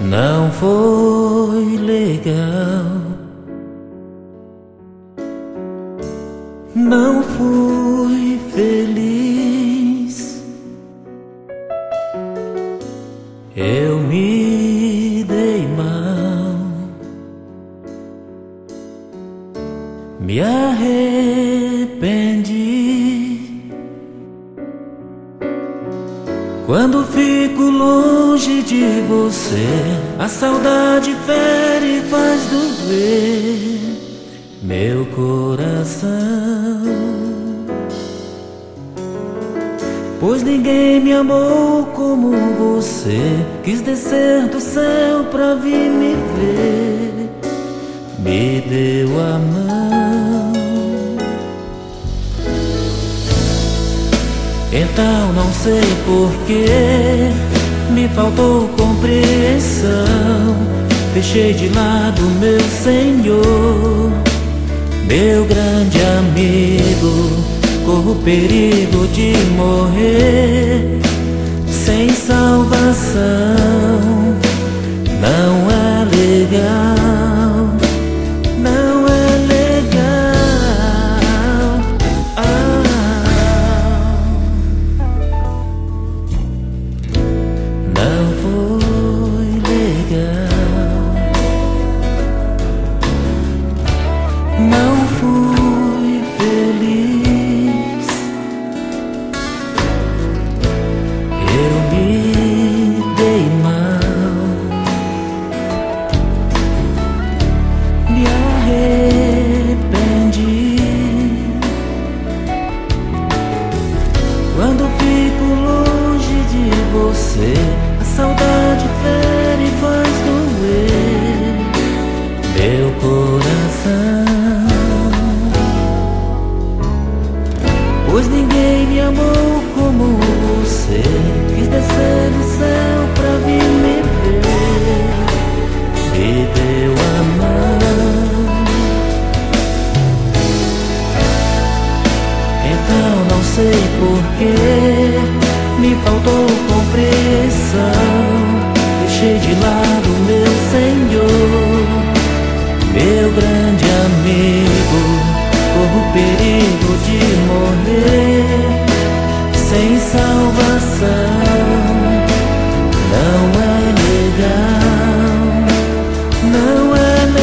Não foi legal, não fui feliz. Eu me dei mal, me arrependi. Quando fico longe de você, a saudade fere e faz doer meu coração. Pois ninguém me amou como você, quis descer do céu pra vir me ver, me deu a mão. Então não sei porquê, me faltou compreensão. Deixei de lado meu Senhor, meu grande amigo. Corro perigo de morrer sem salvação. Não é legal, não é legal. Não foi legal, não fui feliz. Eu me dei mal, me arrependi. Quando fico longe de você, a saudade fere e faz doer meu coração. Pois ninguém me amou como você, quis descer do céu pra vir me ver, me deu a mão. Então não sei porquê, me faltou compreensão. Deixei de lado meu Senhor, meu grande amigo. Corro perigo de morrer sem salvação. Não é legal, não é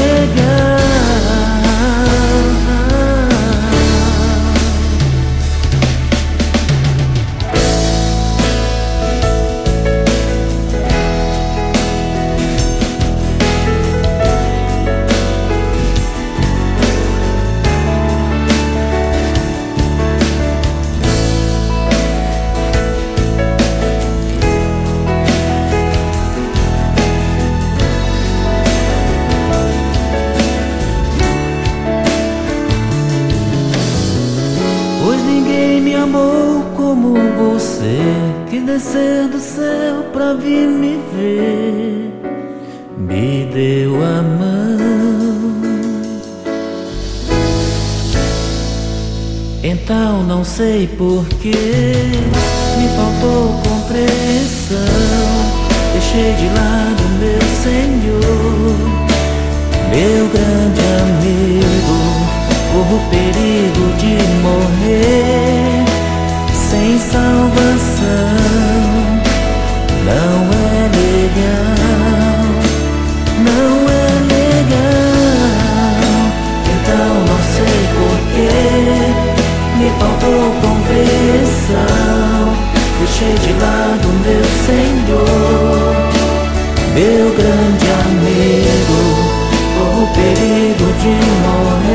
me amou como você, quis descer do céu pra vir me ver, me deu a mão. Então não sei porquê, me faltou compreensão. Deixei de lado meu Senhor, meu grande amigo. Corro perigo de morrer sem salvação. Não é legal, não é legal. Então não sei porquê, me faltou compreensão. Deixei de lado meu Senhor, meu grande amigo. Corro perigo de morrer